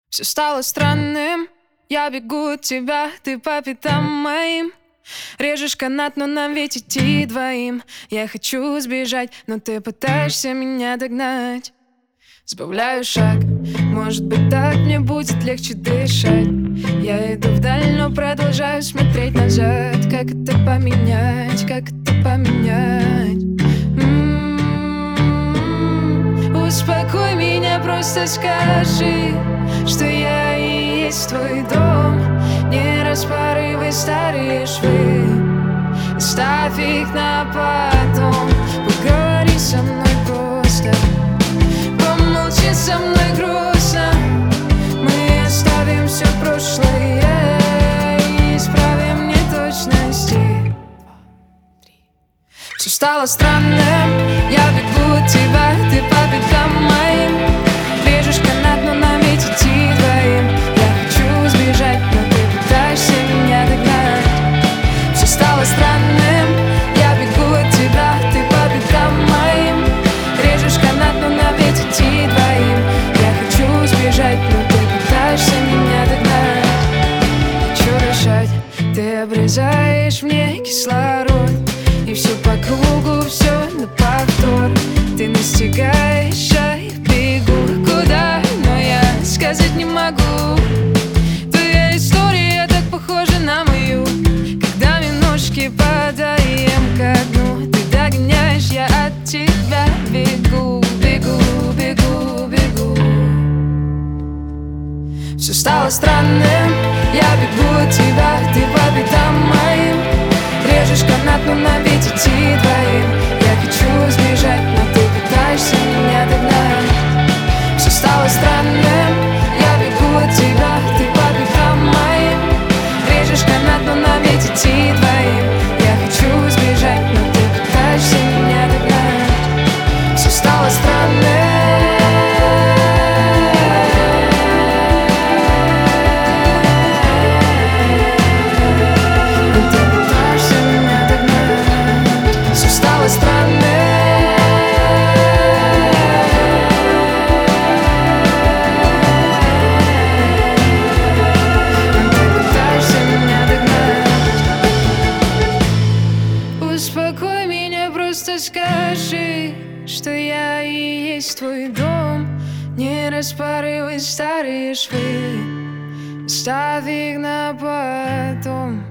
Все стало странным, я бегу от тебя, ты по пятам моим. Режешь канат, но нам ведь идти двоим. Я хочу сбежать, но ты пытаешься меня догнать. Сбавляю шаг, может быть так мне будет легче дышать. Я иду вдаль, но продолжаю смотреть назад. Как это поменять, как это поменять? Успокой меня, просто скажи, что я и есть твой дом. Не распарывай старые швы, ставь их на потом. Поговори со мной просто, помолчи со мной грустно. Мы оставим все прошлое и исправим неточности. Все стало странным, я бегу от тебя, ты по пятам моим. Режешь канат, но нам ведь идти двоим. Я хочу сбежать, но ты пытаешься меня догнать. Все стало странным, я бегу от тебя, ты по пятам моим. Режешь канат, но нам ведь идти двоим. Я хочу сбежать, но ты пытаешься меня догнать. Хочу дышать, ты обрезаешь мне кислород, и все по кругу, все на повтор. Ты настигаешь, а я бегу куда, но я сказать не могу. Твоя история так похожа на мою. Когда мы ножки падаем ко дну, ты догоняешь, я от тебя бегу, бегу, бегу, бегу. Все стало странным, я бегу от тебя, ты по пятам моим. Режешь канат, но нам ведь идти двоим. Я хочу сбежать, но ты пытаешься меня догнать. Все стало странным, я бегу от тебя, ты по пятам моим. Режешь канат, но нам ведь идти двоим. Я хочу сбежать, но ты пытаешься меня догнать. Все стало странным. Успокой меня, просто скажи, что я и есть твой дом. Не распарывай старые швы, ставь их на потом.